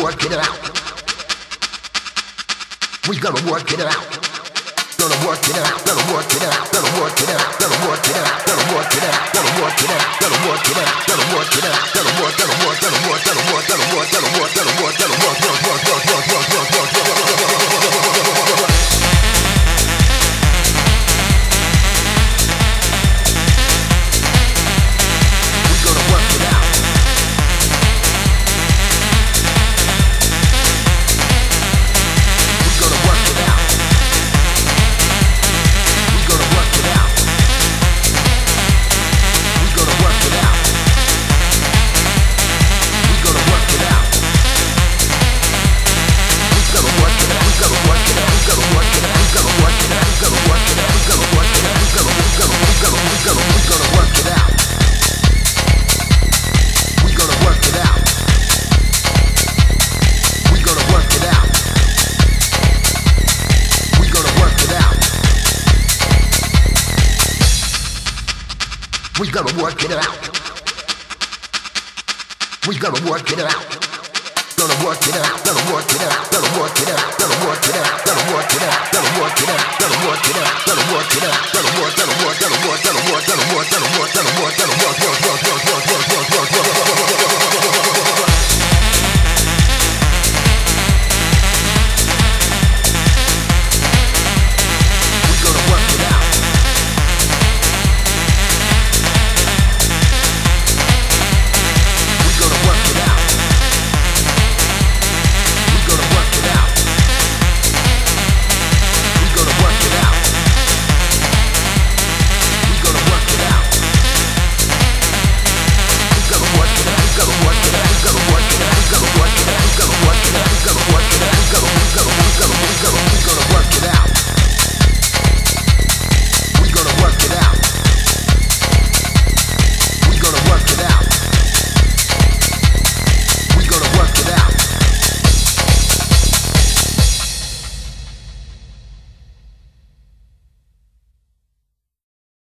work it out. We gonna work it out. Gonna work it out. Gonna work it out. Gonna work it out. Gonna work it out. Gonna work it out. Gonna work it out. Gonna work it out. Gonna work it out. Gonna work. Gonna work. Gonna work. Gonna work. Gonna work. Gonna work. Gonna work. Gonna work. We gonna work it out. We gonna work it out. Gonna work it out. Gonna work it out. Gonna work it out. Gonna work it out. Gonna work it out. Gonna work it out. Gonna work it out. Gonna work it out. Gonna work. Gonna work. Gonna work. Gonna work. Gonna work. Gonna work. Gonna work. Gonna work. Gonna work.